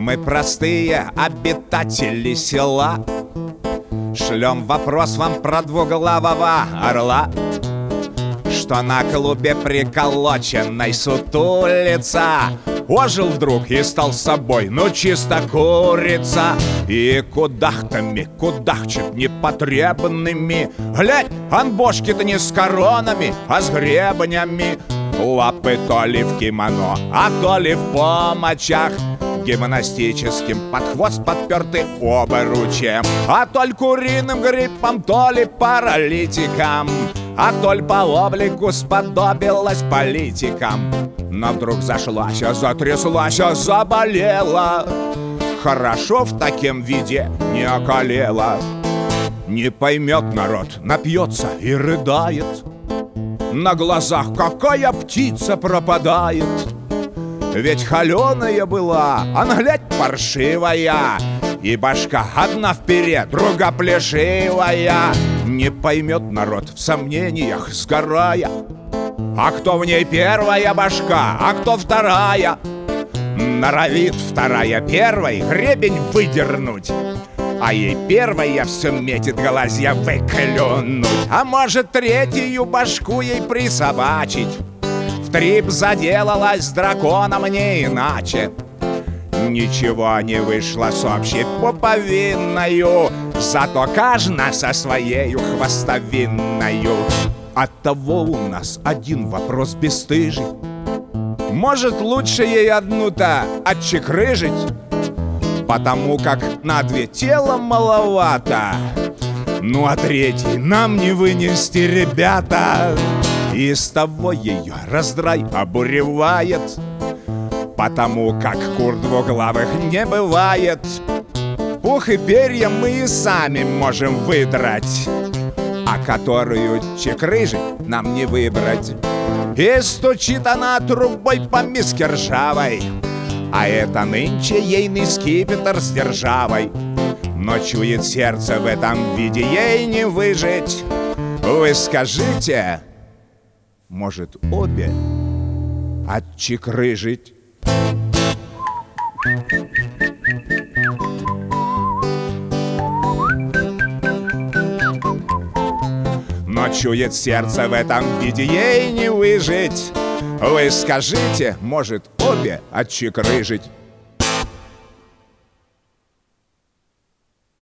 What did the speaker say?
Мы простые обитатели села шлем вопрос вам про двуглавого орла, что на клубе приколоченной сутулица ожил вдруг и стал собой, ну чисто курица. И кудахтами кудахчет непотребными. Глядь, анбошки-то не с коронами, а с гребнями. Лапы то ли в кимоно, а то ли в помочах, гимнастическим под хвост подперты обручем. А то ли куриным гриппом, то ли паралитиком, а то ли по облику сподобилась политикам. Но вдруг зашлась, затряслась, заболела. Хорошо в таком виде не околела. Не поймет народ, напьется и рыдает. На глазах какая птица пропадает. Ведь холеная была, а глядь паршивая. И башка одна вперед, друга плешивая. Не поймет народ, в сомнениях сгорая. А кто в ней первая башка, а кто вторая? Норовит вторая первой гребень выдернуть, а ей первая все метит глазья выклюнуть. А может третью башку ей присобачить? В трип заделалась с драконом не иначе. Ничего не вышло с общей пуповинною, зато каждая со своею хвостовинною. Оттого у нас один вопрос бесстыжий: может, лучше ей одну-то отчекрыжить? Потому как на две тела маловато. Ну а третий нам не вынести, ребята. И с того ее раздрай обуревает, потому как кур двуглавых не бывает. Пух и перья мы и сами можем выдрать, а которую чекрыжить нам не выбрать. И стучит она трубой по миске ржавой, а это нынче ейный скипетр с державой. Но чует сердце, в этом виде ей не выжить. Вы скажите, может, обе отчекрыжить? Но чует сердце, в этом виде ей не выжить. Вы скажите, может, обе отчекрыжить?